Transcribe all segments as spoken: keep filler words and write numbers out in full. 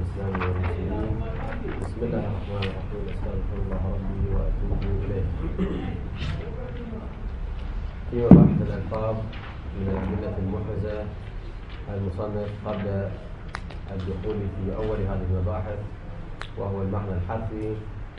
الإسلام والمسلمين. بسم الله الرحمن الرحيم. أستغفر الله ربي وأتوب إليه. في مباحث الألفاظ من الأدلة المحرزة المصنف قبل الدخول في أول هذه المباحث وهو المعنى الحرفي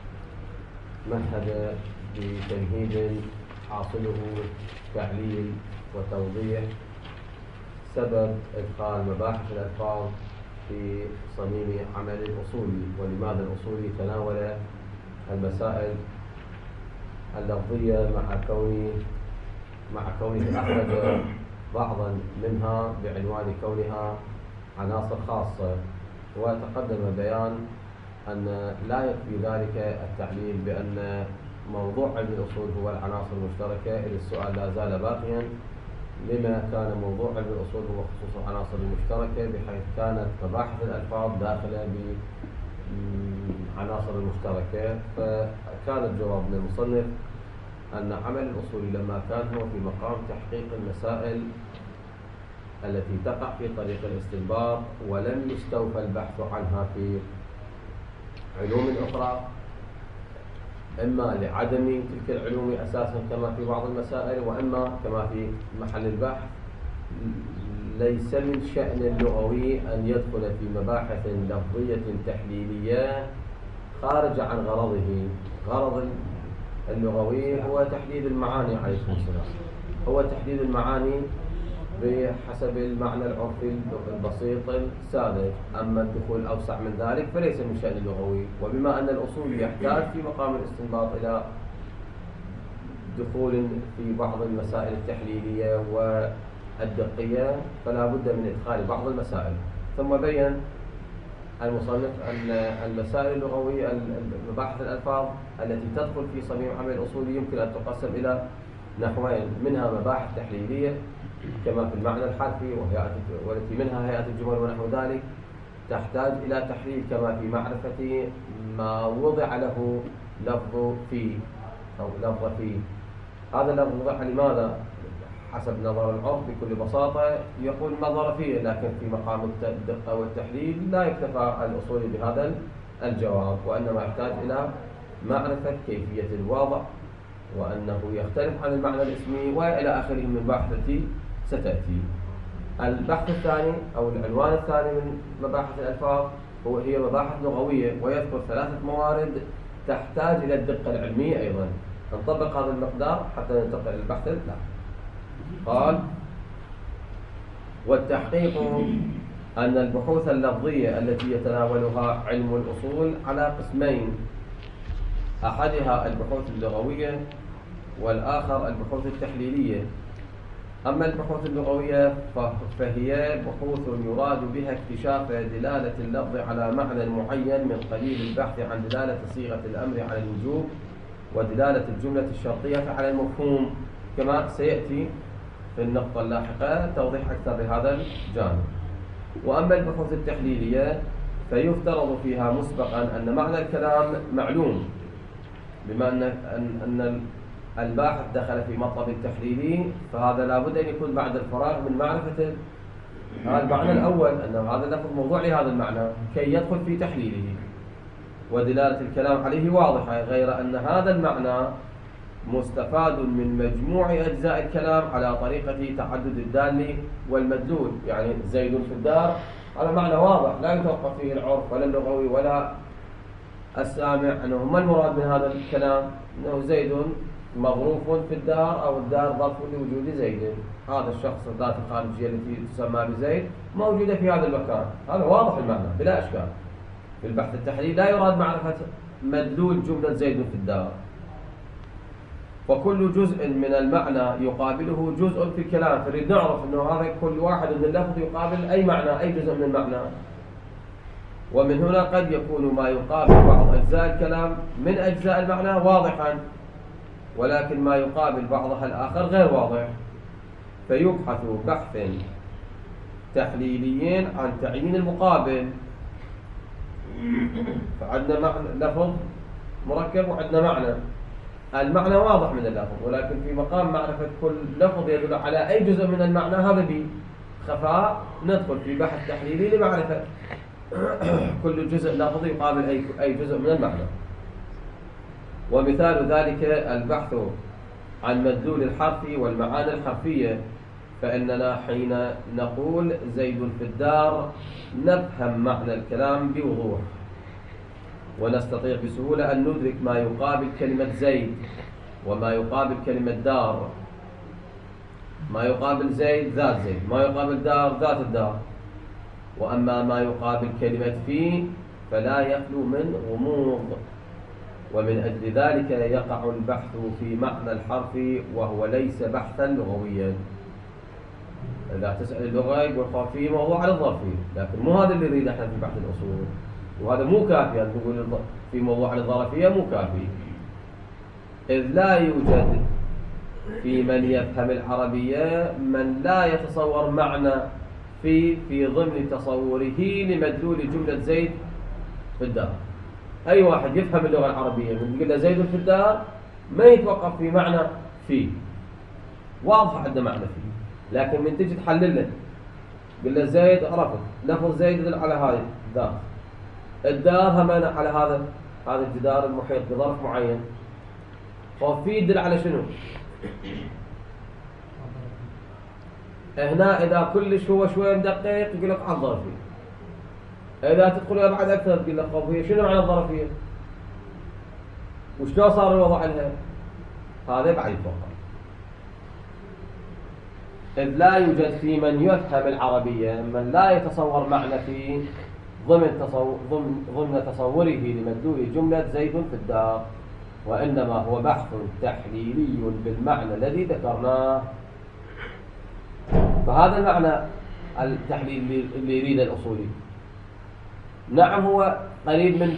مهد بتمهيد حاصله تعليل وتوضيح سبب إدخال مباحث الألفاظ في صميم عمل الأصولي، ولماذا الأصولي تناول المسائل اللفظية مع كونه مع كونه أخرج بعضا منها بعنوان كونها عناصر خاصة. وتقدم بيان أن لا يكفي ذلك التعليل بأن موضوع علم الأصول هو العناصر المشتركة، إذ السؤال لا زال باقيا لما كان موضوع علم الأصول هو خصوص العناصر المشتركة، بحيث كانت مباحث الألفاظ داخلة بعناصر المشتركة. فكان الجواب من المصنف أن عمل الأصول لما كان هو في مقام تحقيق المسائل التي تقع في طريق الاستنباط ولم يستوفى البحث عنها في علوم أخرى، إما لعدم تلك العلوم أساسا كما في بعض المسائل، وإما كما في محل البحث ليس من شأن اللغوي أن يدخل في مباحث لفظية تحليلية خارج عن غرضه. غرض اللغوي هو تحديد المعاني عليكم السلام، هو تحديد المعاني بحسب المعنى العرفي البسيط الساذج. أما الدخول أوسع من ذلك فليس من شأن اللغوي. وبما أن الأصول يحتاج في مقام الاستنباط إلى دخول في بعض المسائل التحليلية والدقية فلا بد من إدخال بعض المسائل. ثم بين المصنف أن المسائل اللغوية مباحث الألفاظ التي تدخل في صميم عمل الأصولي يمكن أن تقسم إلى نحوين، منها مباحث تحليلية كما في المعنى الحرفي والتي منها هيئة الجمل ونحو ذلك، تحتاج إلى تحليل كما في معرفة ما وضع له لفظ فيه أو لفظ فيه. هذا اللفظ وضع لماذا؟ حسب نظر العرف بكل بساطة يقول ما ظرفية، لكن في مقام الدقة والتحليل لا يكتفى الأصولي بهذا الجواب، وإنما يحتاج إلى معرفة كيفية الوضع وأنه يختلف عن المعنى الاسمي وإلى آخره من البحث التي ستأتي. البحث الثاني أو العنوان الثاني من مباحث الألفاظ هو هي مباحث لغوية، ويذكر ثلاثة موارد تحتاج إلى الدقة العلمية أيضا. نطبق هذا المقدار حتى ننتقل إلى البحث الثالث. قال: والتحقيق أن البحوث اللفظية التي يتناولها علم الأصول على قسمين، أحدها البحوث اللغوية والآخر البحوث التحليلية. أما البحوث اللغوية فهي بحوث يراد بها اكتشاف دلالة اللفظ على معنى معين من قليل البحث عن دلالة صيغة الأمر على الوجوب ودلالة الجملة الشرطية على المفهوم، كما سيأتي في النقطة اللاحقة توضيح أكثر لهذا الجانب. وأما البحوث التحليلية فيفترض فيها مسبقا أن معنى الكلام معلوم، بما أن أن الباحث دخل في مطلب التحليلي فهذا لابد أن يكون بعد الفراغ من معرفة هذا المعنى الأول، أن هذا اللفظ موضوع لهذا المعنى كي يدخل في تحليله، ودلالة الكلام عليه واضحة، غير أن هذا المعنى مستفاد من مجموع أجزاء الكلام على طريقة تعدد الدال والمدلول. يعني زيد في الدار هذا معنى واضح لا يتوقف فيه العرف ولا اللغوي ولا السامع أنه ما المراد من هذا الكلام، أنه زيد مظروف في الدار أو الدار ظرف لوجود زيد. هذا الشخص الذات الخارجية التي تسمى بزيد موجودة في هذا المكان، هذا واضح المعنى بلا إشكال. في البحث التحليلي لا يراد معرفة مدلول جملة زيد في الدار. وكل جزء من المعنى يقابله جزء في الكلام، فنريد نعرف أنه هذا كل واحد من اللفظ يقابل أي معنى، أي جزء من المعنى. ومن هنا قد يكون ما يقابل بعض أجزاء الكلام من أجزاء المعنى واضحا، ولكن ما يقابل بعضها الآخر غير واضح، فيبحث بحث تحليليين عن تعيين المقابل. فعندنا معنى لفظ مركب وعندنا معنى، المعنى واضح من اللفظ، ولكن في مقام معرفة كل لفظ يدل على أي جزء من المعنى هذا بخفاء ندخل في بحث تحليلي لمعرفة كل جزء لفظي يقابل أي أي جزء من المعنى. ومثال ذلك البحث عن مدلول الحرف والمعاني الحرفية، فإننا حين نقول زيد في الدار نفهم معنى الكلام بوضوح، ونستطيع بسهولة أن ندرك ما يقابل كلمة زيد وما يقابل كلمة دار. ما يقابل زيد ذات زيد، ما يقابل دار ذات الدار. وأما ما يقابل كلمة في فلا يخلو من غموض، ومن أجل ذلك يقع البحث في معنى الحرف وهو ليس بحثا لغويا. إذا تسأل اللغة يقول في موضوع للظرفية، لكن مو هذا اللي نريد احنا في بحث الأصول، وهذا مو كافي. يعني نقول في موضوع للظرفية مو كافي، إذ لا يوجد في من يفهم العربية من لا يتصور معنى في في ضمن تصوره لمدلول جملة زيد في الدار. أي واحد يفهم اللغة العربية من يقول له زيد في الدار ما يتوقف في معنى في، واضح عنده معنى في، لكن من تجي تحلل له يقول له زيد، عرفت لفظ زيد يدل على هذه الدار، الدار هم على هذا هذا الجدار المحيط بظرف معين، ففي يدل على شنو؟ هنا إذا كلش هو شوي مدقق يقول لك على الظرفية، إذا تدخل بعد أكثر تقول لك هي شنو معنى الظرفية؟ وشلون صار الوضع لها؟ هذا بعد يتوقع. إذ لا يوجد في من يفهم العربية من لا يتصور معنى في ضمن تصور ضمن, ضمن تصوره لمدلول جملة زيد في الدار، وإنما هو بحث تحليلي بالمعنى الذي ذكرناه. فهذا المعنى التحليل اللي يريده الأصولي، نعم هو قريب من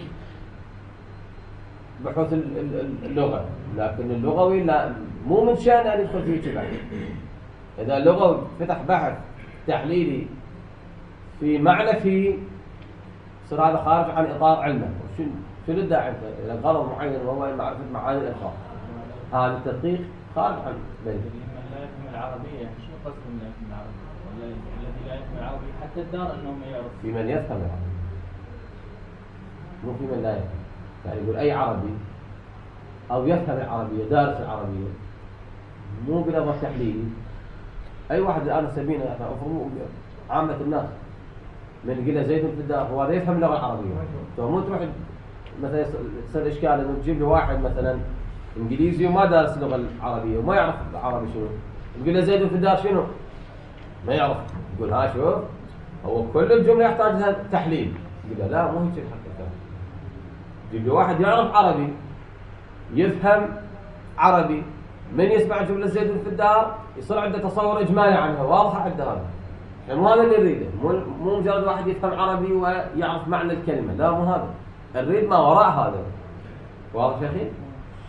بحوث اللغة، لكن اللغوي لا، مو من شأن أن يدخل فيه كذا. إذا اللغوي فتح بحث تحليلي في معنى فيه صار هذا خارج عن إطار علمه. شنو شنو الداعي إلى غرض معين وهو معرفة معاني الألفاظ؟ هذا التدقيق خارج عن ذلك. من لا يفهم العربية، شنو قصد من لا يفهم العربية؟ الذي لا يفهم العربية حتى الدار أنهم يعرف. في من يفهم العربية، مو في من لا يفهم. يعني يقول أي عربي أو يفهم العربية دارس العربية مو بلغة تحليلي. أي واحد الآن سبينا أفهموا عامة الناس من قيل زيد في الدار هو هذا يفهم اللغة العربية. مو تروح مثلا يصير إشكال إنه تجيب له واحد مثلا إنجليزي وما دارس اللغة العربية وما يعرف العربي شنو، تقول له زيد في الدار شنو؟ ما يعرف. يقول ها شوف هو كل الجملة يحتاج لها تحليل. يقول له لا مو هيك الحقيقة. جيب له واحد يعرف عربي يفهم عربي، من يسمع جملة زيد في الدار يصير عنده تصور إجمالي عنها واضحة عنده. هذا يعني مو هذا اللي نريده، مو مجرد واحد يفهم عربي ويعرف معنى الكلمة، لا مو هذا، نريد ما وراء هذا. واضح يا أخي؟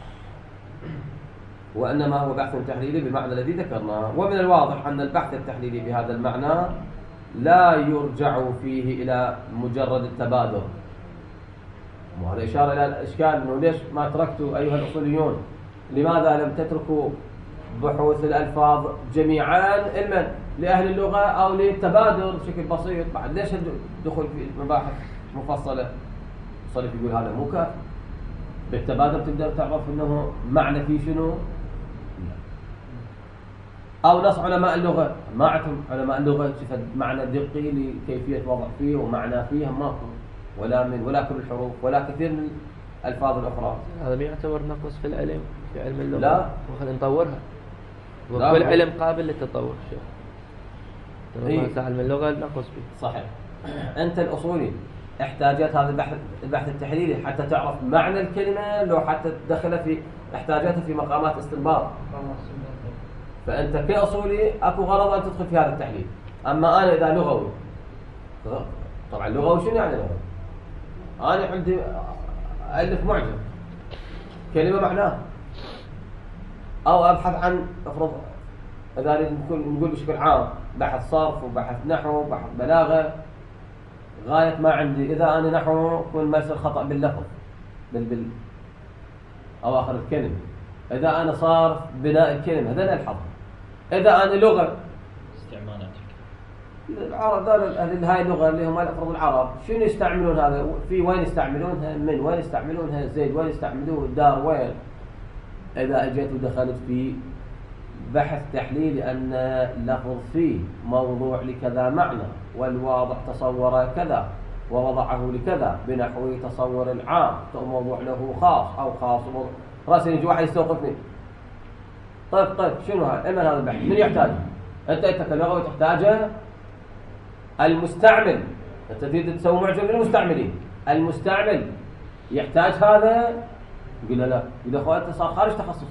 وإنما هو بحث تحليلي بالمعنى الذي ذكرناه. ومن الواضح أن البحث التحليلي بهذا المعنى لا يرجع فيه إلى مجرد التبادر. وهذا إشارة إلى الإشكال أنه ليش ما تركتوا أيها الأصوليون، لماذا لم تتركوا بحوث الألفاظ جميعا علما لأهل اللغة أو للتبادر بشكل بسيط؟ بعد ليش الدخول في مباحث مفصلة؟ صليف يقول هذا مو كافي، بالتبادر تقدر تعرف أنه معنى فيه شنو. أو نص علماء اللغة ما عندهم علماء اللغة شفت معنى دقي لكيفية وضع فيه ومعنى فيه ماكو، ولا من ولا كل الحروف ولا كثير من الألفاظ الأخرى. هذا بيعتبر نقص في العلم في علم اللغة؟ لا، وخلينا نطورها، وكل علم قابل للتطور. شوف طالما علم اللغة نقص فيه. صحيح. أنت الأصولي احتاجات هذا البحث البحث التحليلي حتى تعرف معنى الكلمة، لو حتى تدخلها في احتاجاتها في مقامات استنباط. فأنت كأصولي أكو غرض أن تدخل في هذا التحليل. أما أنا إذا لغوي، طبعا لغوي شنو يعني لغوي؟ أنا عندي ألف معجم كلمة معناه، أو أبحث عن أفرض إذا نقول بشكل عام بحث صرف وبحث نحو وبحث بلاغة، غاية ما عندي إذا أنا نحو كل ما يصير خطأ باللفظ بال بال أواخر الكلمة، إذا أنا صارف بناء الكلمة هذا الحظ، إذا أنا لغة استعمالاتك العرب دول أهل هاي اللغة اللي هم الأفراد العرب شنو يستعملون هذا؟ في وين يستعملونها؟ من وين يستعملونها؟ زيد وين يستعملوه؟ الدار وين؟ إذا أجيت ودخلت في بحث تحليلي أن لفظ فيه موضوع لكذا معنى والواضح تصور كذا ووضعه لكذا بنحو تصور العام موضوع له خاص أو خاص راسي يجي واحد يستوقفني. طيب طيب شنو هذا؟ إما هذا البحث من يحتاجه؟ أنت أنت كلغوي تحتاجه المستعمل. أنت تريد تسوي معجم للمستعملين. المستعمل يحتاج هذا؟ يقول له لا. إذا أخوان أنت صار خارج تخصصك.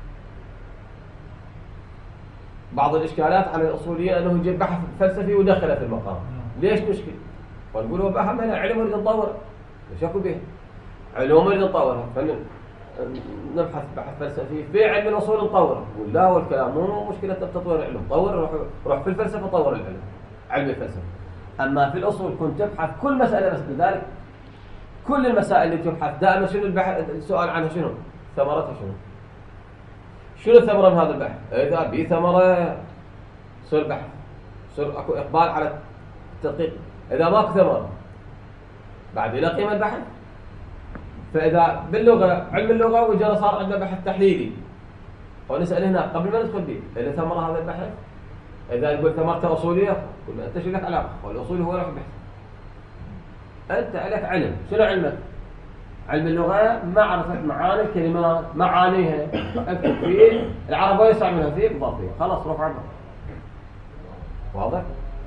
بعض الإشكالات على الأصوليين أنه يجيب بحث فلسفي ودخله في المقام. ليش مشكلة؟ ونقول هو بحث من علم نريد نطور. ليش أكو به؟ علوم نريد نطورها. نبحث بحث فلسفي في علم الأصول نطوره. ولا هو الكلام مو مشكلة تطوير العلم. طور روح روح في الفلسفة طور العلم. علم الفلسفة. أما في الأصول كنت تبحث كل مسألة بس لذلك كل المسائل اللي تبحث دائما شنو البحث السؤال عنها شنو؟ ثمرتها شنو؟ شنو الثمرة من هذا البحث؟ إذا بي ثمرة صير بحث صير أكو إقبال على التدقيق. إذا ماكو ثمرة بعد إلى قيمة البحث. فإذا باللغة علم اللغة وجانا صار عندنا بحث تحليلي ونسأل هنا قبل ما ندخل به إذا ثمرة هذا البحث. إذا يقول ثمرته أصولية قل أنت شو لك علاقة؟ والأصول هو روح بحث. أنت عليك علم. شنو علمك؟ علم اللغة معرفة معاني الكلمات معانيها أكتب فيه العربية يستعملها فيه بالضبطية خلاص روح عبر. واضح؟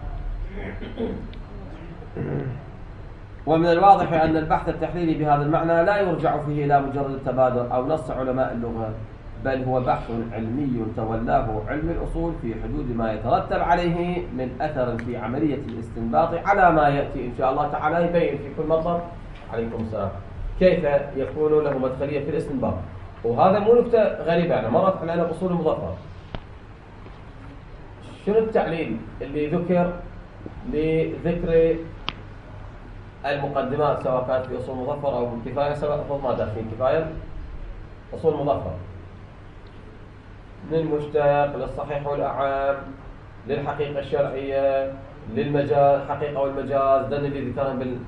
ومن الواضح أن البحث التحليلي بهذا المعنى لا يرجع فيه إلى مجرد التبادر أو نص علماء اللغة بل هو بحث علمي تولاه علم الأصول في حدود ما يترتب عليه من أثر في عملية الاستنباط على ما يأتي إن شاء الله تعالى يبين في كل مطلب. عليكم السلام. كيف يكون له مدخلية في الاستنباط. وهذا مو نكتة غريبة. أنا مرت علينا الأصول المظفرة. شنو التعليل اللي ذكر لذكر المقدمات سواء كانت في أصول مظفرة أو كفاية سواء أفضل ما داخل كفاية أصول مظفرة من المشتق للصحيح والأعام للحقيقة الشرعية للمجاز الحقيقة والمجاز ده اللي ذكرهم بال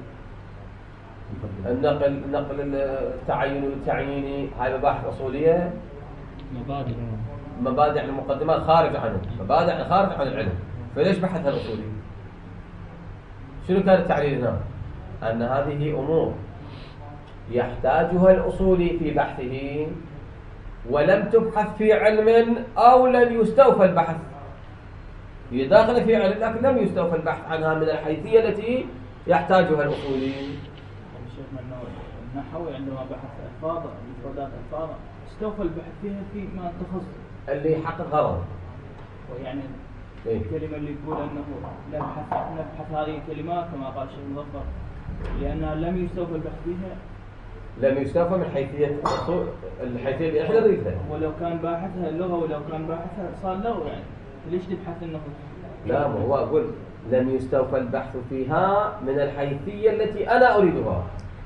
النقل النقل التعين والتعييني. هاي مباحث أصولية مبادئ مبادئ المقدمات خارج عنه مبادئ خارج عن العلم. فليش بحثها الأصولي؟ شنو كان التعليل هنا؟ أن هذه أمور يحتاجها الأصولي في بحثه ولم تبحث في علم أو لم يستوفى البحث. هي داخلة في علم لكن لم يستوفى البحث عنها من الحيثية التي يحتاجها الأصولي. شيخنا النحوي عندما بحث ألفاظ مفردات ألفاظ استوفى البحث فيها في ما تخص اللي يحقق غرض. ويعني إيه؟ الكلمة اللي تقول أنه نبحث نبحث هذه الكلمات كما قال الشيخ مظفر لأنها لم يستوفى البحث فيها. لم يستوفى من حيثية الحيثية اللي احنا نريدها. ولو كان باحثها اللغة ولو كان باحثها صار لغة يعني ليش تبحث انه لا ما هو أقول لم يستوفى البحث فيها من الحيثية التي أنا أريدها.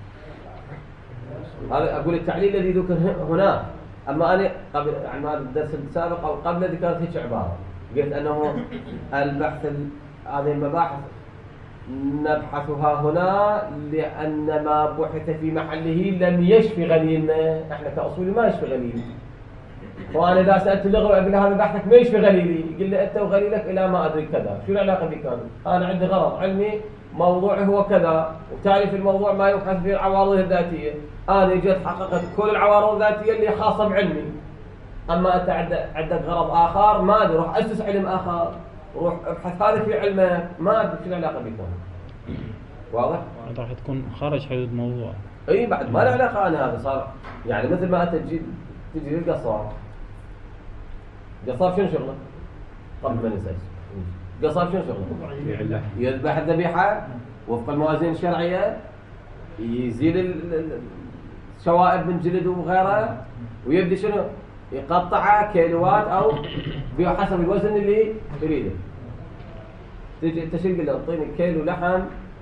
هذا أقول التعليل الذي ذكر هنا. أما أنا قبل عن هذا الدرس السابق أو قبل ذكرت هيك عبارة قلت أنه البحث هذه المباحث نبحثها هنا لأن ما بحث في محله لم يشفي غليلنا. احنا كأصولي ما يشفي غليلي. وأنا إذا سألت اللغة وأقول له هذا بحثك ما يشفي غليلي يقول لي أنت وغليلك إلى ما أدري كذا. شو العلاقة بك أنا؟ أنا عندي غرض علمي موضوعي هو كذا وبالتالي في الموضوع ما يبحث فيه العوارض الذاتية. أنا جيت حققت كل العوارض الذاتية اللي خاصة بعلمي. أما أنت عندك غرض آخر ما أدري روح أسس علم آخر روح ابحث هذا في علمك ما أدري شو العلاقة بك. واضح؟ راح تكون خارج حدود الموضوع. اي بعد ما له علاقه. انا هذا صار يعني مثل ما انت تجي تجي للقصاب. قصاب شنو شغله؟ قبل ما ننسى قصاب شنو شغله؟ يذبح الذبيحه وفق الموازين الشرعيه يزيل الشوائب من جلد وغيره ويبدي شنو؟ يقطعها كيلوات او بحسب الوزن اللي تريده. تجي انت شو تقول له؟ اعطيني كيلو لحم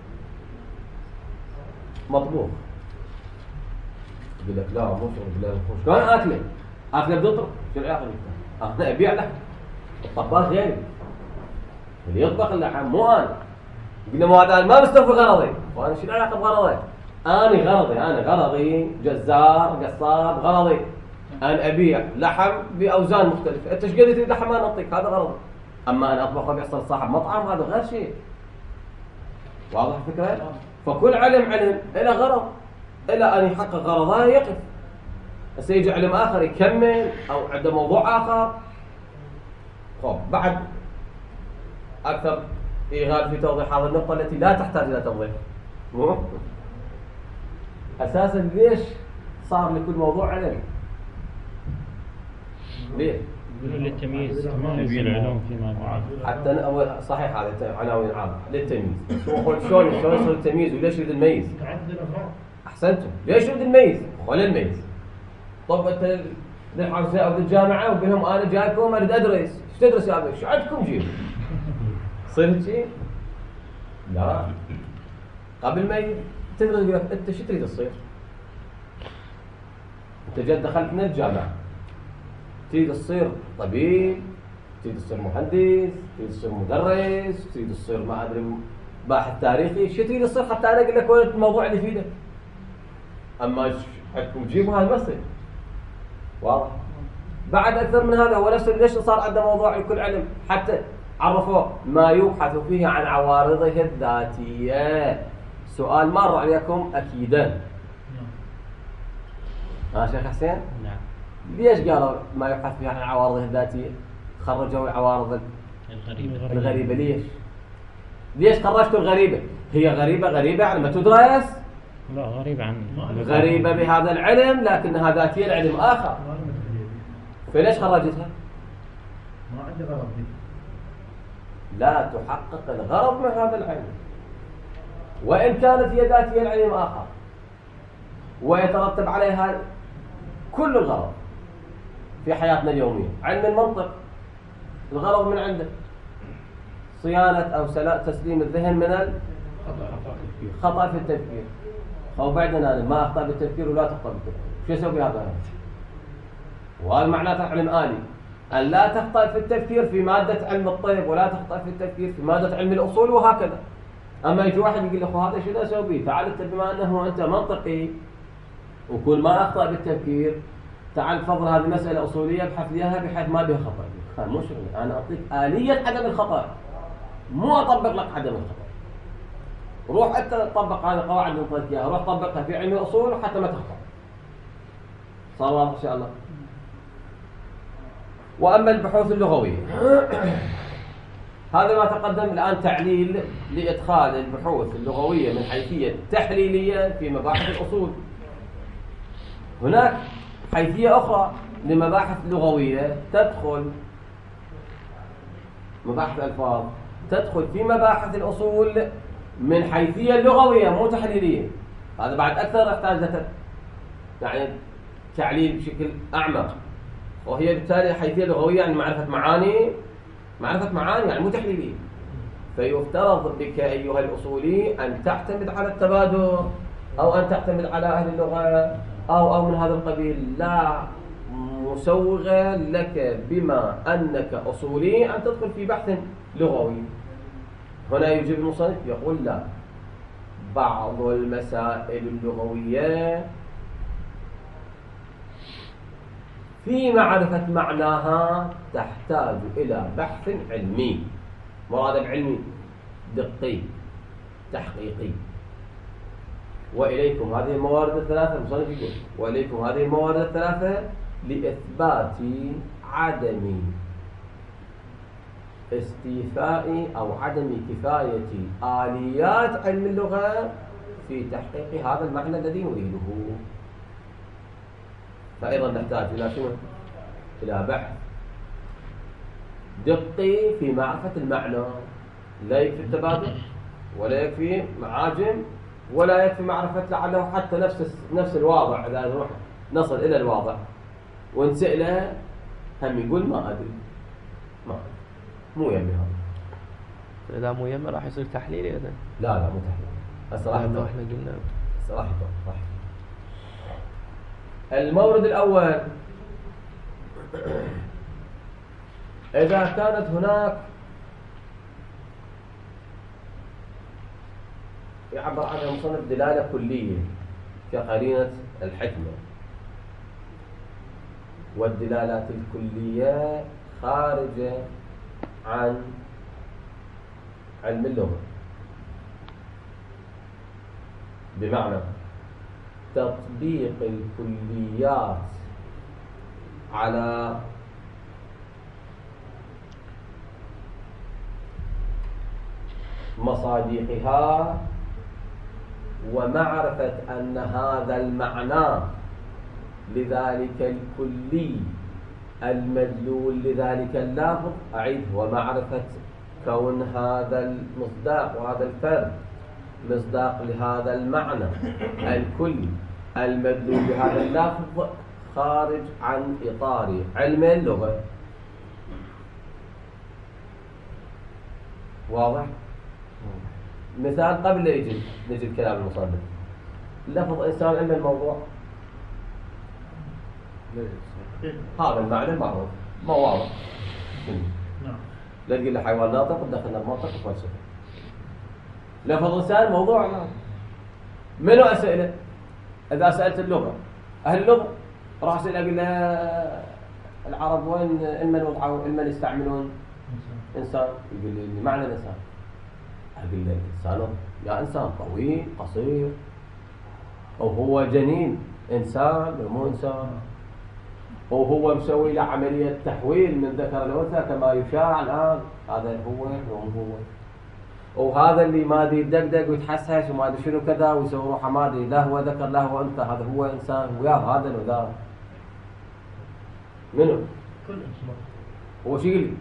مطبوخ. يقول لك لا مو شغل لا مو شغل كان اكله اكله بضطر شو العلاقه بك؟ انا ابيع لك الطباخ غيري اللي يطبخ اللحم مو أنا. قلنا مو هذا ما مستوفي غرضي، وأنا شو العلاقة بغرضي؟ أنا غرضي أنا غرضي جزار قصاب، غرضي أن أبيع لحم بأوزان مختلفة. أنت ايش قد تريد لحم أنا أعطيك، هذا غرضي. أما أنا أطبخ وبيحصل صاحب مطعم هذا غير شيء. واضح الفكرة؟ فكل علم علم إلى غرض، إلى أن يحقق غرضه يقف. بس يجي علم آخر يكمل أو عنده موضوع آخر. خب بعد أكثر إيغال في توضيح هذه النقطة التي لا تحتاج إلى توضيح. مو أساسا ليش صار لكل موضوع علم؟ ليه؟ للتمييز تمييز العلوم فيما بعد. حتى أول صحيح هذا عناوين عامة للتمييز. هو شلون شلون يصير التمييز وليش يريد الميز؟ أحسنتم. ليش يريد الميز؟ ولا الميز؟ طب أنت للحوزة أو للجامعة وبهم أنا جايكم أريد أدرس. إيش تدرس يا أبي؟ شو عندكم جيب؟ صير شيء؟ لا. قبل ما تدرس يقول لك أنت شو تريد تصير؟ أنت جد دخلت من الجامعة. تريد تصير طبيب، تريد تصير مهندس، تريد تصير مدرس، تريد تصير ما أدري باحث تاريخي، شو تريد تصير حتى أنا أقول لك وين الموضوع اللي يفيدك. أما حكم جيبوا هالمصير. واضح؟ بعد أكثر من هذا هو نفسه ليش صار عنده موضوع لكل علم حتى عرفوه ما يبحث فيه عن عوارضه الذاتية. سؤال مر عليكم أكيدا. ها شيخ حسين؟ نعم. ليش قالوا ما يبحث فيه عن عوارضه الذاتية؟ خرجوا العوارض الغريبة. الغريبة ليش؟ ليش خرجتوا الغريبة؟ هي غريبة غريبة يعني ما تدرس؟ لا غريبة عن غريبة بهذا العلم لكنها ذاتية لعلم آخر. فليش خرجتها؟ ما عندي غرض دي. لا تحقق الغرض من هذا العلم، وإن كانت هي ذاتية لعلم آخر ويترتب عليها كل الغرض في حياتنا اليومية. علم المنطق الغرض من عنده صيانة أو تسليم الذهن من الخطأ في التفكير. أو بعدنا أنا ما أخطأ بالتفكير ولا تخطأ بالتفكير، شو يسوي هذا؟ وهذا معناته علم آلي أن لا تخطأ في التفكير في مادة علم الطب ولا تخطأ في التفكير في مادة علم الأصول وهكذا. أما يجي واحد يقول له هذا شو أسوي به؟ تعال أنت بما أنه أنت منطقي وكل ما أخطأ بالتفكير تعال فضل هذه مسألة أصولية ابحث ليها بحيث ما بها خطأ. كان مو شغلي، أنا أعطيك آلية عدم الخطأ مو أطبق لك عدم الخطأ. روح أنت تطبق هذه القواعد اللي أعطيتك إياها، روح طبقها في علم الأصول حتى ما تخطأ. صار واضح إن شاء الله. وأما البحوث اللغوية هذا ما تقدم الآن تعليل لإدخال البحوث اللغوية من حيثية تحليلية في مباحث الأصول. هناك حيثية أخرى لمباحث لغوية تدخل مباحث الألفاظ تدخل في مباحث الأصول من حيثية لغوية مو تحليلية. هذا بعد أكثر يحتاج يعني تعليل بشكل أعمق، وهي بالتالي حيثية لغوية يعني معرفة معاني معرفة معاني يعني مو تحليلية. فيفترض بك أيها الأصولي أن تعتمد على التبادر أو أن تعتمد على أهل اللغة أو أو من هذا القبيل، لا مسوغ لك بما أنك أصولي أن تدخل في بحث لغوي. هنا يجيب المصنف يقول لا، بعض المسائل اللغوية في معرفة معناها تحتاج إلى بحث علمي، مراد بعلمي دقي تحقيقي. وإليكم هذه الموارد الثلاثة، المصنف يقول وإليكم هذه الموارد الثلاثة لإثبات عدم استيفاء أو عدم كفاية آليات علم اللغة في تحقيق هذا المعنى الذي نريده. فأيضا نحتاج إلى شنو؟ إلى بحث دقي في معرفة المعنى. لا يكفي التبادل ولا يكفي معاجم ولا يكفي معرفة لعله حتى نفس نفس الواضع. إذا نروح نصل إلى الواضع ونسأله هم يقول ما أدري ما أدري مو يمي هذا. إذا مو يمي راح يصير تحليل إذا لا لا مو تحليل الصراحة. لو إحنا قلنا صراحة صح. المورد الأول إذا كانت هناك يعبر عنها المصنف دلالة كلية كقرينة الحكمة، والدلالات الكلية خارجة عن علم اللغة، بمعنى تطبيق الكليات على مصادقها ومعرفة أن هذا المعنى لذلك الكلي المدلول لذلك اللفظ، أعيد، ومعرفة كون هذا المصداق وهذا الفرد مصداق لهذا المعنى الكلي المدلول لهذا اللفظ خارج عن إطار علم اللغة. واضح؟ مثال قبل لا يجي نجي الكلام المصنف، لفظ إنسان علم الموضوع، هذا المعنى معروف ما واضح. نعم. لا تقول له حيوان ناطق ودخلنا المنطق وفلسفة. لفظ إنسان موضوع ما. منو أسئلة؟ إذا سألت اللغة أهل اللغة راح أسأل أقول له العرب وين إلمن وضعوا إلمن يستعملون إنسان؟ يقول لي معنى الإنسان. أقول له إنسان يا إنسان طويل قصير، أو هو جنين إنسان مو إنسان، أو هو مسوي له عملية تحويل من ذكر لأنثى كما يشاع الآن، هذا هو مو هو. وهذا اللي ما ادري يدقدق ويتحسس وما ادري شنو كذا ويسوي روحه ما ادري لا هو ذكر لا هو انثى، هذا هو انسان وياه هذا وذا. منو؟ كل انسان. هو شو يقول لي؟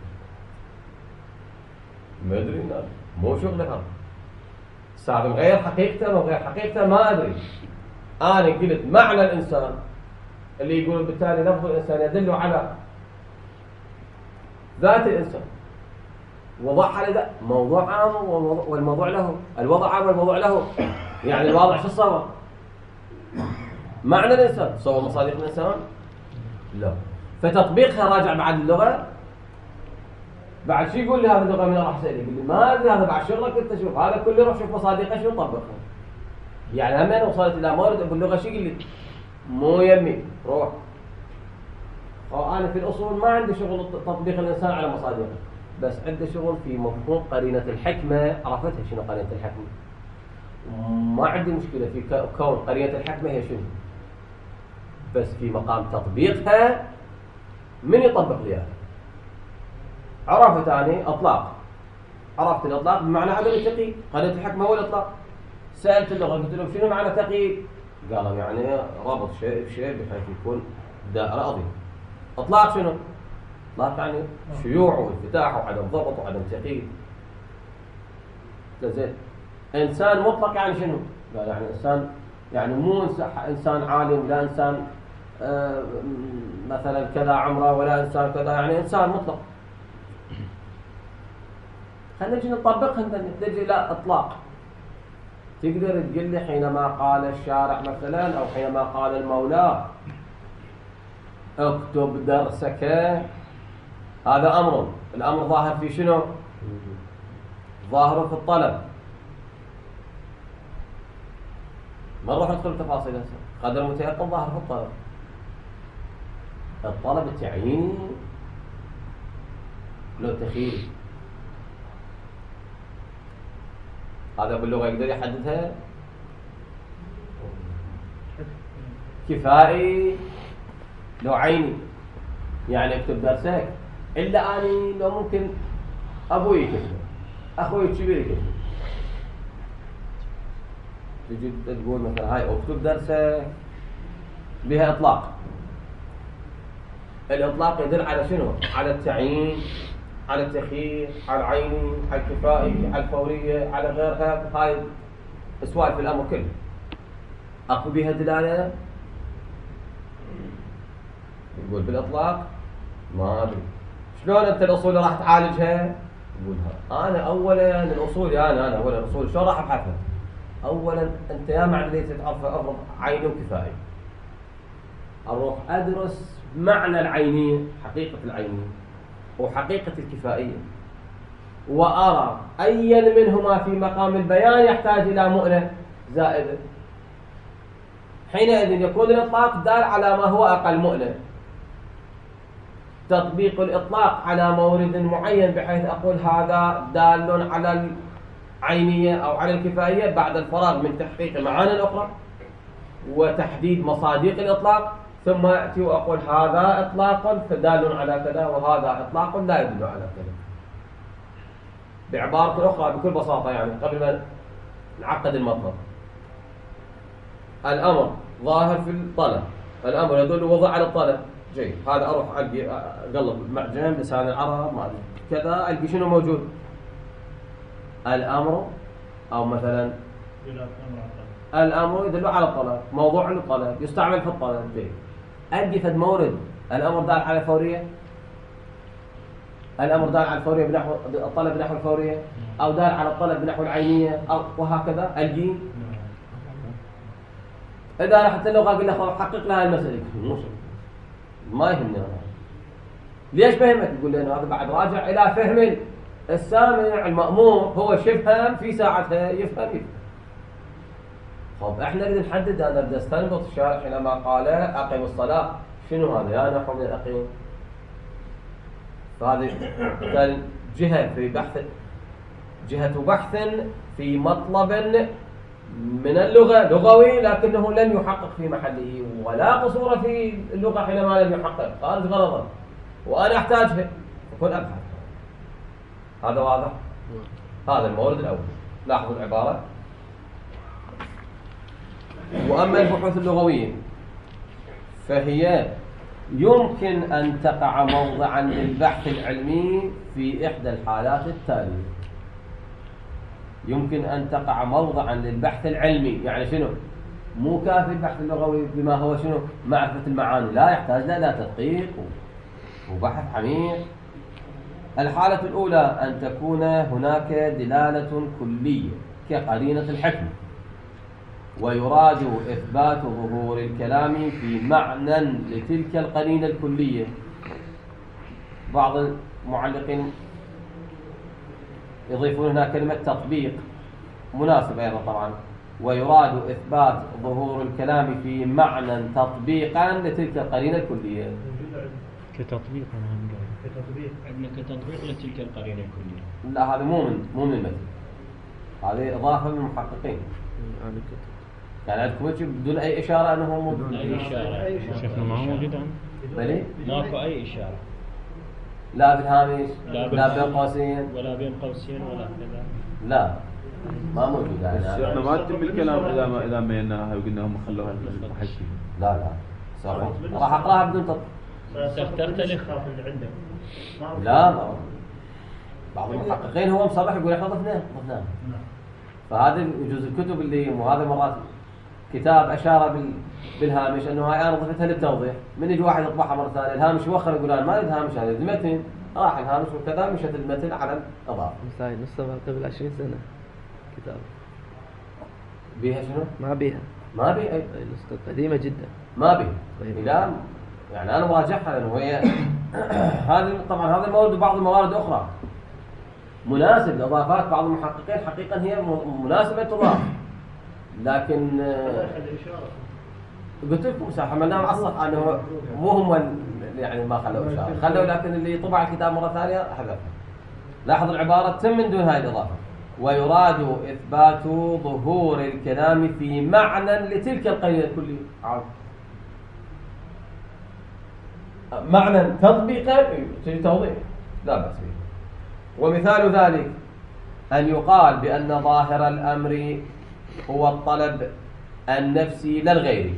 ما ادري مو شغله هذا. استخدم غير حقيقته وغير حقيقته ما ادري. انا قلت معنى الانسان اللي يقول بالتالي لفظ الانسان يدل على ذات الانسان. وضعها لذا موضوع عام والموضوع له، الوضع عام والموضوع له. يعني الواضع شو صار؟ معنى الإنسان صور مصادق الإنسان؟ لا. فتطبيقها راجع بعد اللغة. بعد شو يقول لي هذه اللغة من راح أسألك؟ يقول لي ما أدري هذا بعد شغلك أنت شوف هذا كله روح شوف مصادقه شو طبقها. يعني هم أنا وصلت إلى مورد باللغة شو يقول لي؟ مو يمي روح. أو أنا في الأصول ما عندي شغل تطبيق الإنسان على مصادقه. بس عنده شغل في مفهوم قرينة الحكمة. عرفتها شنو قرينة الحكمة؟ ما عندي مشكلة في كون قرينة الحكمة هي شنو، بس في مقام تطبيقها من يطبق لي هذا؟ عرفت أنا أطلاق، عرفت الإطلاق بمعنى عدم التقييد. قرينة الحكمة هو الإطلاق. سألت اللغة قلت لهم شنو معنى تقييد؟ قالوا يعني ربط شيء بشيء بحيث يكون دائرة أضيق. إطلاق شنو؟ إطلاق يعني شيوع وانفتاح وعدم ضبط وعدم تقييد. زين. إنسان مطلق يعني شنو؟ لا يعني إنسان يعني مو إنسان عالم لا إنسان آه مثلا كذا عمره ولا إنسان كذا، يعني إنسان مطلق. خلينا نجي نطبقها نتجي إلى إطلاق. تقدر تقول لي حينما قال الشارع مثلا أو حينما قال المولى اكتب درسك، هذا أمر. الأمر ظاهر في شنو؟ ظاهر في الطلب. ما نروح ندخل تفاصيل هسه. قدر متيقن ظاهر في الطلب. الطلب التعييني لو تخيل هذا باللغة يقدر يحددها. كفائي لو عيني يعني اكتب درسك، إلا أني لو ممكن أبوي يكتب أخوي الكبير يكتب. تجي تقول مثلا هاي اكتب درسك بها إطلاق. الإطلاق يدل على شنو؟ على التعيين، على التخيير، على العيني، على الكفائي، على الفورية، على غيرها. هاي سوالف الأمر كله أكو بها دلالة. يقول بالإطلاق ما أدري شلون أنت الأصول راح تعالجها. يقولها أنا أولا الأصول أنا أنا أولا الأصول شلون راح أبحثها؟ أولا أنت يا معنى اللي تعرف أفرض عيني وكفائي، أروح أدرس معنى العينية، حقيقة العينية وحقيقة الكفائية. وأرى أيا منهما في مقام البيان يحتاج إلى مؤنة زائدة، حينئذ يكون الإطلاق دال على ما هو أقل مؤنة. تطبيق الإطلاق على مورد معين بحيث أقول هذا دال على العينية أو على الكفاية بعد الفراغ من تحقيق معاني الأخرى وتحديد مصادق الإطلاق، ثم أتي وأقول هذا إطلاق فدال على كذا وهذا إطلاق لا يدل على كذا. بعبارة أخرى بكل بساطة يعني قبل ما نعقد المطلب، الأمر ظاهر في الطلب، الأمر يدل وضع على الطلب، جيد، هذا أروح ألقي أقلب معجم لسان العرب ما كذا ألقي شنو موجود؟ الأمر أو مثلا الأمر يدل على الطلب، موضوع للطلب، يستعمل في الطلب، جيد. ألقي فد مورد الأمر دال على الفورية، الأمر دال على الفورية بنحو الطلب بنحو الفورية، أو دال على الطلب بنحو العينية، أو وهكذا ألقي. إذا رحت اللغة قل له حقق لها المسألة ما يهمني أنا. ليش فهمت؟ يقول لي هذا بعد راجع إلى فهم السامع المأمور، هو شفهم في ساعتها يفهم يفهم. طب احنا نريد نحدد، انا بدي استنبط الشارع حينما قال أقم الصلاة، شنو هذا؟ يا نحو من الأقيم. فهذه كان جهة في بحث، جهة بحث في مطلب من اللغة لغوي لكنه لم يحقق في محله، ولا قصور في اللغة حينما لم يحقق، خارج غرضا وأنا أحتاجه فكن أبحث. هذا واضح؟ هذا المورد الأول. لاحظوا العبارة. وأما البحوث اللغوية فهي يمكن أن تقع موضعا للبحث العلمي في إحدى الحالات التالية. يمكن أن تقع موضعا للبحث العلمي، يعني شنو؟ مو كافي البحث اللغوي بما هو شنو؟ معرفة المعاني، لا يحتاج لا تدقيق وبحث عميق. الحالة الأولى أن تكون هناك دلالة كلية كقرينة الحكمة، ويراد إثبات ظهور الكلام في معنى لتلك القرينة الكلية. بعض المعلقين يضيفون هنا كلمة تطبيق مناسبة أيضا طبعا، ويراد إثبات ظهور الكلام في معنى تطبيقا لتلك القرينة الكلية. كتطبيق كتطبيق عندنا كتطبيق لتلك القرينة الكلية. لا هذا مو من مو من المتن، هذه إضافة من المحققين. يعني عندكم بدون أي إشارة أنه مو بدون أي إشارة. شيخنا ما هو موجود عندنا. بلي؟ ماكو أي إشارة. لا بالهامش، لا, لا بين قوسين، ولا بين قوسين ولا كذا. لا ما موجود يعني. احنا ما تتم الكلام اذا ما اذا بيناها وقلنا هم خلوها المحشي. لا لا صحيح. راح اقراها بدون تط. تختلف اللي عندك. لا ما. بعض المحققين هو مصرح يقول احنا ضفناه ضفناه. فهذا يجوز الكتب اللي وهذا مرات كتاب اشار بال بالهامش انه هاي انا ضفتها للتوضيح، من يجي واحد يطبعها مره ثانيه الهامش يوخر يقول انا ما اريد هامش هذا المتن، راح الهامش وكذا مشت المتن على الاضافه. مساي نصها قبل عشرين سنة كتاب. بيها شنو؟ ما بيها. ما بيها أي نسخة قديمة جدا. ما بيها. طيب. لا يعني انا مراجعها لانه هي هذه طبعا هذا المورد وبعض الموارد اخرى مناسب لاضافات بعض المحققين، حقيقه هي مناسبه تضاف، لكن قلت لكم حملناه مع الصفحه انه مو هم يعني ما خلوا اشاره، خلوا لكن اللي طبع الكتاب مره ثانيه حذف. لاحظ العباره تم من دون هذه الاضافه. ويراد اثبات ظهور الكلام في معنى لتلك القرينه الكليه. معنى تطبيقا تجي توضيح لا بأس به. ومثال ذلك أن يقال بأن ظاهر الأمر هو الطلب النفسي لا الغيري.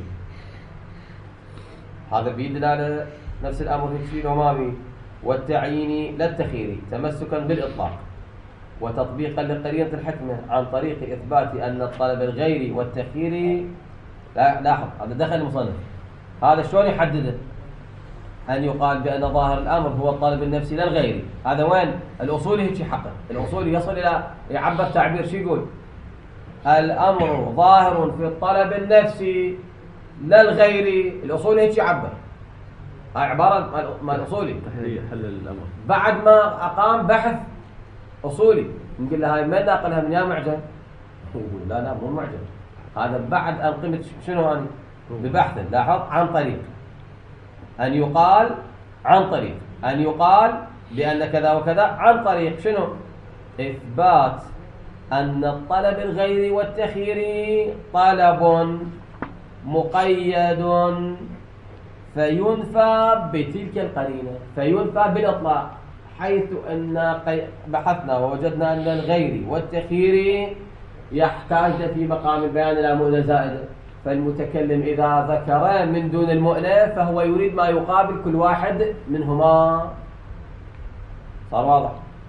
هذا بيدل على نفس الأمر الشيء الأمامي، والتعيين لا التخييري تمسكا بالإطلاق وتطبيقا لقرينة الحكمة عن طريق إثبات أن الطلب الغيري والتخييري. لاحظ هذا دخل المصنف، هذا شلون يحدده؟ أن يقال بأن ظاهر الأمر هو الطلب النفسي لا الغيري. هذا وين؟ الأصولي هيك يحقق، الأصولي يصل إلى يعبر تعبير شو يقول؟ الأمر ظاهر في الطلب النفسي لا الغيري، الأصولي هيك يعبر. هاي عبارة ما الأصولي هي حل الأمر. بعد ما أقام بحث أصولي، نقول له هاي ما ناقلها من يا معجم، يقول لا لا مو معجم، هذا بعد أن قمت شنو أنا ببحث. لاحظ عن طريق، أن يقال عن طريق، أن يقال بأن كذا وكذا عن طريق شنو؟ إثبات أن الطلب الغيري والتخييري طلب مقيد فينفى بتلك القرينة، فينفى بالإطلاق، حيث أن بحثنا ووجدنا أن الغيري والتخييري يحتاج في مقام البيان إلى مؤنة زائدة، فالمتكلم إذا ذكر من دون المؤنة فهو يريد ما يقابل كل واحد منهما. صار واضح؟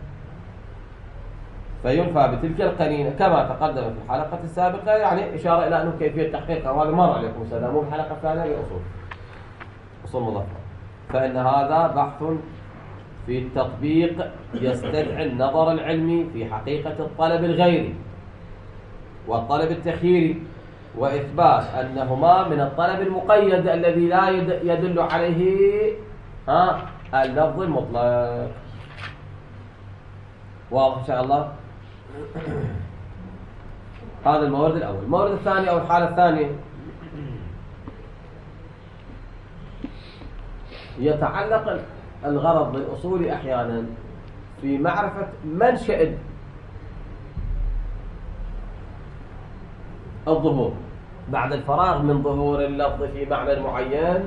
فينفى بتلك القرينة كما تقدم في الحلقة السابقة، يعني إشارة إلى أنه كيفية تحقيقها، وهذا مر عليكم أستاذ مو بالحلقة الثانية لأصول أصول مظفرة. فإن هذا بحث في التطبيق يستدعي النظر العلمي في حقيقة الطلب الغيري والطلب التخييري، وإثبات أنهما من الطلب المقيد الذي لا يدل عليه ها اللفظ المطلق. واضح إن شاء الله؟ هذا المورد الأول. المورد الثاني أو الحالة الثانية يتعلق الغرض بالأصول أحيانا في معرفة منشأ الظهور بعد الفراغ من ظهور اللفظ في معنى معين،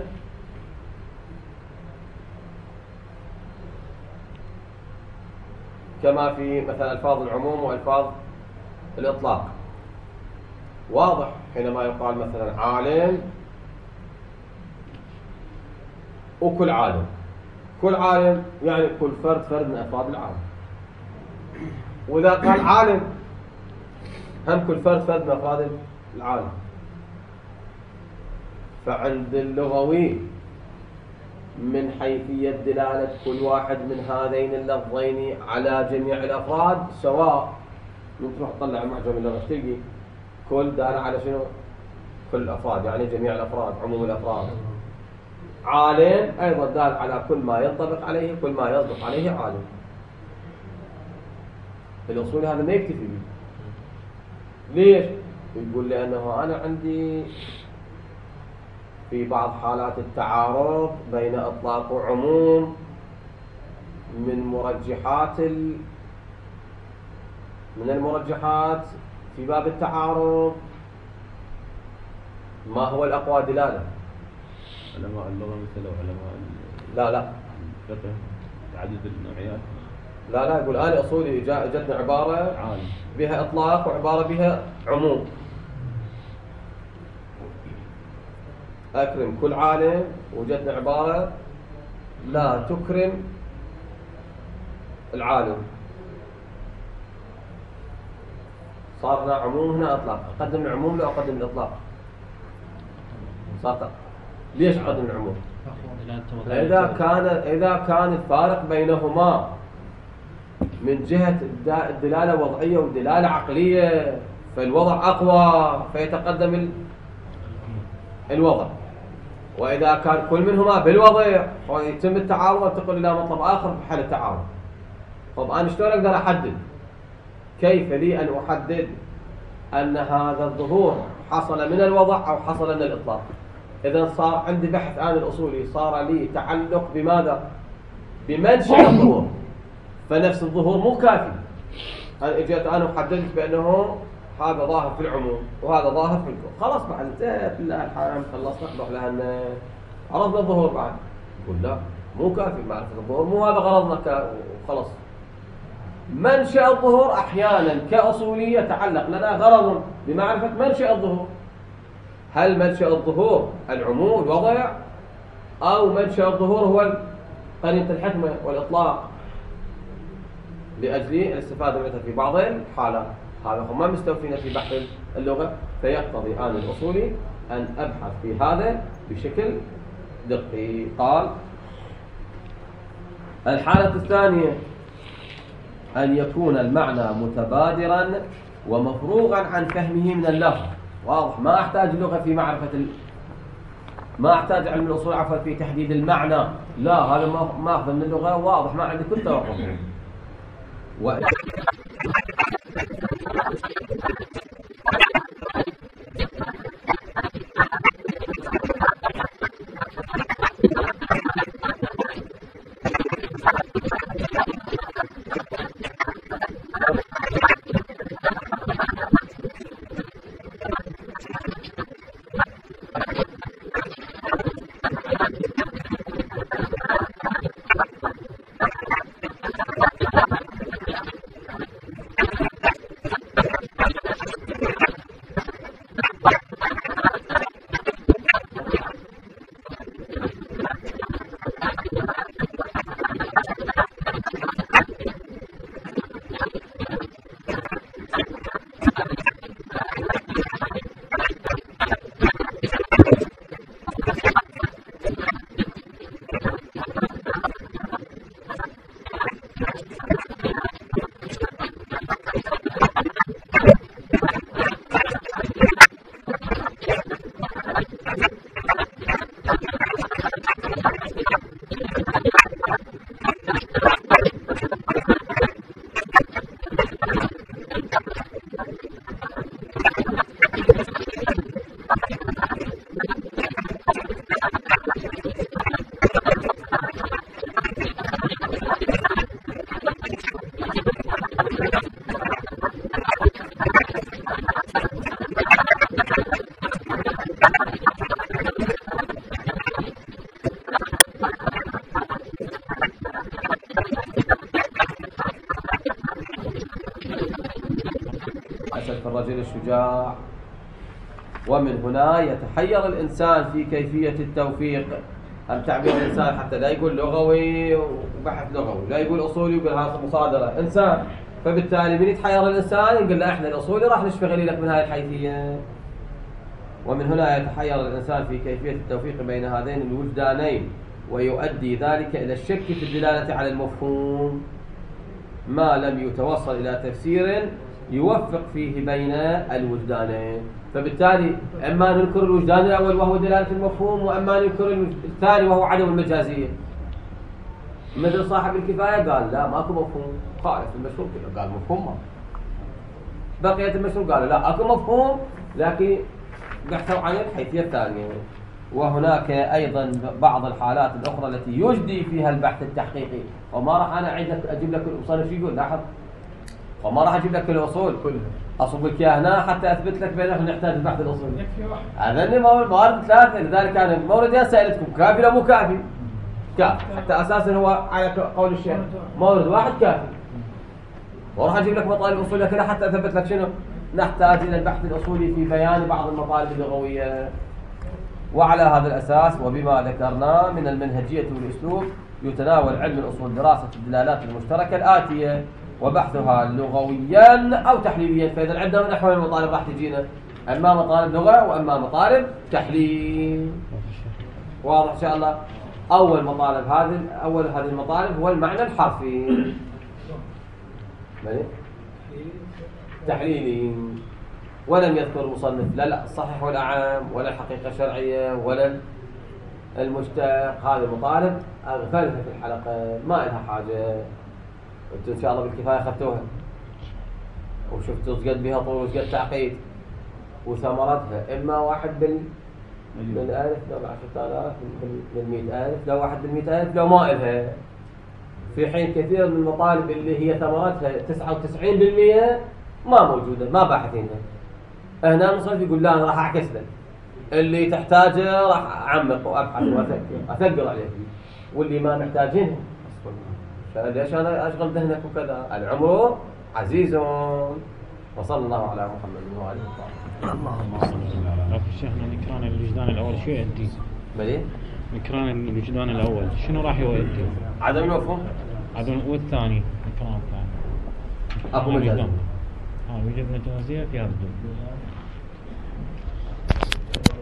كما في مثلا ألفاظ العموم وألفاظ الإطلاق. واضح حينما يقال مثلا عالم وكل عالم، كل عالم يعني كل فرد فرد من أفراد العالم، وإذا قال عالم هم كل فرد فرد من أفراد العالم. فعند اللغوي من حيثية دلالة كل واحد من هذين اللفظين على جميع الأفراد سواء، من تروح تطلع معجم اللغة تلقي كل دال على شنو؟ كل الأفراد، يعني جميع الأفراد، عموم الأفراد. عالم أيضا دال على كل ما ينطبق عليه، كل ما يصدق عليه عالم. الأصول هذا ما يكتفي به. ليش؟ يقول لأنه أنا عندي في بعض حالات التعارض بين إطلاق وعموم من مرجحات ال... من المرجحات في باب التعارض ما هو الأقوى دلالة؟ علماء اللغة مثل علماء لا لا الفقه تعدد النوعيات. لا لا يقول آل أصولي جتنا عبارة عالم بها إطلاق وعبارة بها عموم. أكرم كل عالم، وجدنا عبارة لا تكرم العالم، صارنا عموم هنا إطلاق. أقدم العموم لا أقدم الإطلاق؟ صارت ليش أقدم العموم؟ إذا كان إذا كان الفارق بينهما من جهة الدلالة وضعية والدلالة عقلية فالوضع أقوى فيتقدم الوضع، وإذا كان كل منهما بالوضع ويتم التعارض وتقول إلى مطلب آخر في حال التعارض. طب أنا شلون أقدر أحدد؟ كيف لي أن أحدد أن هذا الظهور حصل من الوضع أو حصل من الإطلاق؟ إذا صار عندي بحث عن الأصولي صار لي تعلق بماذا؟ بمنشأ الظهور. فنفس الظهور مو كافي. أنا إجيت أنا وحددت بأنه هذا ظاهر في العموم وهذا ظاهر في الكون، خلاص بعد انتهت بالله الحرام خلصنا نروح لها عرضنا الظهور بعد. يقول لا مو كافي معرفة الظهور، مو هذا غرضنا وخلاص. منشأ الظهور أحيانا كأصولية يتعلق لنا غرض بمعرفة منشأ الظهور. هل منشأ الظهور العموم الوضع أو منشأ الظهور هو قرينة الحكمة والإطلاق لأجل الاستفادة منها في بعض الحالات؟ هذا هم ما مستوفين في بحث اللغة، فيقتضي آن الأصولي أن أبحث في هذا بشكل دقيق. قال الحالة الثانية أن يكون المعنى متبادرا ومفروغا عن فهمه من اللفظ. واضح، ما أحتاج اللغة في معرفة ال... ما أحتاج علم الأصول عفوا في تحديد المعنى، لا هذا ما أخذ من اللغة واضح، ما عندي كل توقف. و... أسد الرجل الشجاع. ومن هنا يتحير الإنسان في كيفية التوفيق. هم تعبير الإنسان حتى لا يقول لغوي وبحث لغوي، لا يقول أصولي ويقول هذا مصادرة إنسان. فبالتالي من يتحير الإنسان يقول له إحنا الأصولي راح نشتغل لك من هذه الحيثية. ومن هنا يتحير الإنسان في كيفية التوفيق بين هذين الوجدانين، ويؤدي ذلك إلى الشك في الدلالة على المفهوم ما لم يتوصل إلى تفسير يوفق فيه بين الوجدانين. فبالتالي إما ننكر الوجدان الأول وهو دلالة المفهوم، وإما ننكر الثاني وهو عدم المجازية. مثل صاحب الكفاية قال لا ماكو مفهوم، خالف المشروع كذا، قال مفهوم ما. بقية المشروع قالوا لا اكو مفهوم لكن بحثوا عن الحيثية الثانية. وهناك أيضا بعض الحالات الأخرى التي يجدي فيها البحث التحقيقي. وما راح أنا أعيد لك أجيب لك الأصول شو يقول لاحظ، وما راح أجيب لك الأصول كلها أصب لك إياها هنا حتى أثبت لك بأنه نحتاج البحث الأصولي. هذا موارد ثلاثة، لذلك أنا موردين سألتكم كافي لا مو كافي؟ كافي، حتى أساسا هو على قول الشيخ مورد واحد كافي. وراح أجيب لك مطالب أصولية كذا حتى أثبت لك شنو؟ نحتاج إلى البحث الأصولي في بيان بعض المطالب اللغوية. وعلى هذا الأساس وبما ذكرنا من المنهجية والأسلوب يتناول علم الأصول دراسة الدلالات المشتركة الآتية وبحثها لغويا أو تحليليا. فإذا عندنا من أحوال المطالب راح تجينا أما مطالب لغة وأما مطالب تحليل. واضح إن شاء الله. أول مطالب هذه أول هذه المطالب هو المعنى الحرفي تحليلي. ولم يذكر المصنف لا لا الصحيح ولا عام ولا الحقيقة الشرعية ولا المشتق. هذه المطالب أغفلها في الحلقة ما لها حاجة. أنتم إن شاء الله بالكفاية أخذتوها وشفتوا قد بها طول وقد تعقيد وثمرتها إما واحد بال بالألف لو بعشرة آلاف بالمئة ألف لو واحد بالمئة ألف لو ما إلها. في حين كثير من المطالب اللي هي ثمرتها تسعة وتسعين بالمئة ما موجودة ما باحثينها. هنا المصنف يقول لا أنا راح أعكس لك اللي تحتاجه راح أعمق وأبحث وأثقل عليه، واللي ما محتاجينه ليش أنا أشغل ذهنك وكذا. العمر عزيز. وصلى الله على محمد وآله وصحبه. اللهم صل على لكن شيخنا نكران الوجدان الأول شو يؤدي؟ بلي؟ نكران الوجدان الأول شنو راح يؤدي؟ عدم المفهوم. عدم والثاني نكران الثاني. أبو مجاز. ها وجد مجازية في عبده.